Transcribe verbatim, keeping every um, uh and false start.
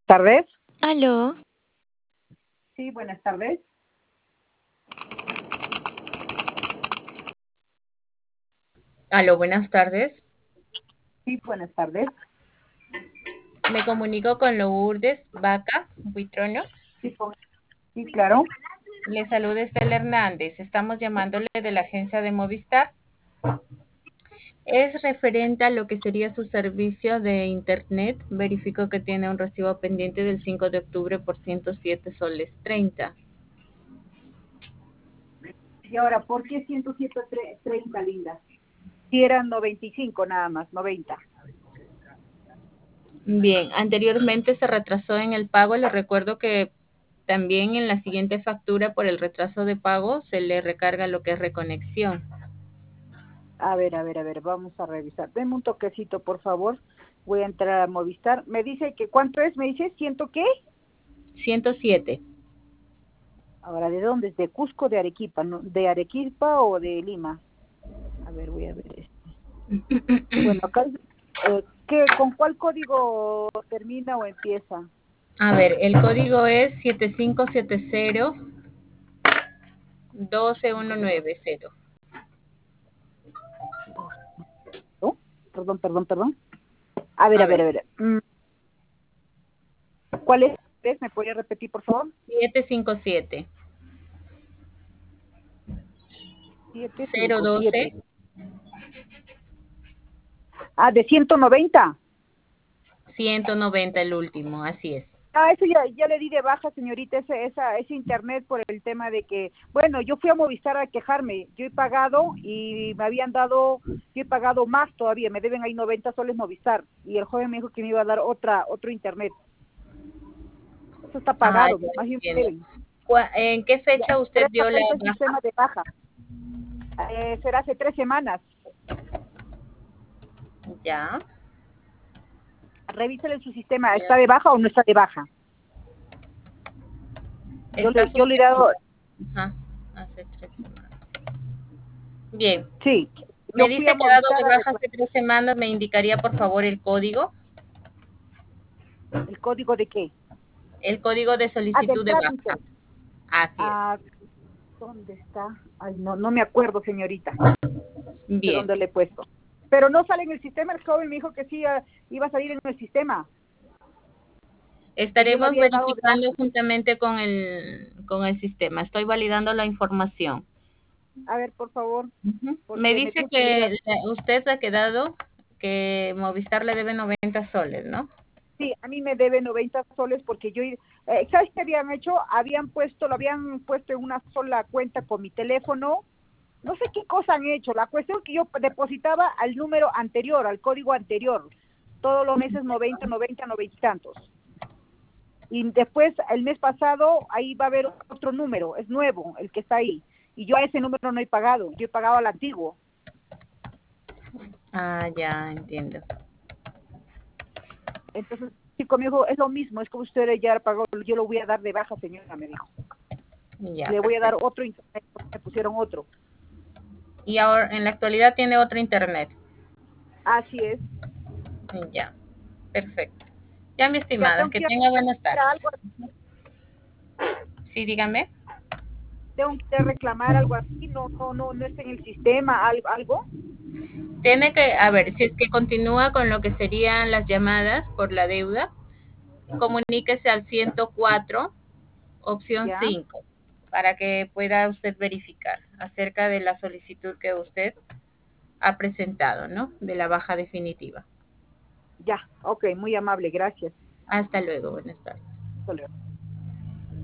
tardes. Aló. Sí, buenas tardes. Aló, buenas tardes. Sí, buenas tardes. Me comunico con Lourdes Vaca Buitrono. Sí, con- sí, claro. Le saluda Estela Hernández. Estamos llamándole de la agencia de Movistar. Es referente a lo que sería su servicio de internet. Verifico que tiene un recibo pendiente del cinco de octubre por ciento siete soles treinta. Y ahora, ¿por qué ciento siete treinta, linda? Si eran noventa y cinco nada más, noventa. Bien, anteriormente se retrasó en el pago. Le recuerdo que también en la siguiente factura por el retraso de pago se le recarga lo que es reconexión. A ver, a ver, a ver, vamos a revisar. Deme un toquecito, por favor. Voy a entrar a Movistar. Me dice que, ¿cuánto es? ¿Me dice ciento qué? ciento siete. Ahora, ¿de dónde es? ¿De Cusco, de Arequipa? ¿No? ¿De Arequipa o de Lima? A ver, voy a ver este. Bueno, acá, eh, ¿qué, ¿con cuál código termina o empieza? A ver, el código es siete cinco siete cero uno dos uno nueve cero. ¿No? Perdón, perdón, perdón. A ver, A a ver, a ver, ver. Mm, ¿Cuál es? ¿Me podría repetir, por favor? siete cinco siete Siete cero cinco siete. doce. Ah, de ciento noventa. ciento noventa el último, así es. Ah, eso ya, ya le di de baja, señorita, ese, esa, ese internet por el tema de que, bueno, yo fui a Movistar a quejarme. Yo he pagado y me habían dado, yo he pagado más todavía, me deben ahí noventa soles Movistar. Y el joven me dijo que me iba a dar otra, otro internet. Eso está Ah, pagado, ya más bien me entiendo. deben. ¿Cuá- ¿En qué Ya, fecha pero usted esta dio la cuenta el baja? sistema de baja. Eh, será hace tres semanas. Ya. Revísele su sistema, ¿está de baja o no está de baja? Yo Está le, yo le he dado, suspendido. Ajá, hace tres semanas. Bien. sí, Me yo fui dice a que ha dado Movistar de a baja reclamar hace tres semanas. ¿Me indicaría, por favor, el código? el código de qué. El código de Ah, del solicitud de baja. trámite. Así es. Ah, ¿dónde está? Ay, no, no me acuerdo, señorita, de Bien. dónde le he puesto. Pero no sale en el sistema, el joven me dijo que sí ah, iba a salir en el sistema, que yo me Estaremos había dado de baja. verificando juntamente con el, con el sistema. Estoy validando la información. A ver, por favor, Ujú. Me porque me dice dijo que le iba. que la- usted ha quedado que Movistar le debe noventa soles, ¿no? Sí, a mí me debe noventa soles porque yo, eh, ¿sabes qué habían hecho? Habían puesto, lo habían puesto en una sola cuenta con mi teléfono. No sé qué cosa han hecho. La cuestión es que yo depositaba al número anterior, al código anterior. Todos los meses noventa, noventa, noventa y tantos. Y después, el mes pasado, ahí va a haber otro número. Es nuevo el que está ahí. Y yo a ese número no he pagado. Yo he pagado al antiguo. Ah, ya entiendo. Entonces, sí, conmigo es lo mismo. Es como usted ya pagó. Yo lo voy a dar de baja, señora, me dijo. Ya, Le voy a dar perfecto. otro internet, porque me pusieron otro. Y ahora en la actualidad tiene otro internet. Así es. Ya, perfecto. Ya, mi Ya estimada, tengo que que ir tenga buenas a tardes. algo, Sí, dígame. tengo que reclamar algo así, no, no, no, no está en el sistema, algo, algo. Tiene que, a ver, si es que continúa con lo que serían las llamadas por la deuda, comuníquese al ciento cuatro, opción Ya, cinco, para que pueda usted verificar acerca de la solicitud que usted ha presentado, ¿no? De la baja definitiva. ya, ok, muy amable, gracias. Hasta luego, buenas tardes. Hasta luego.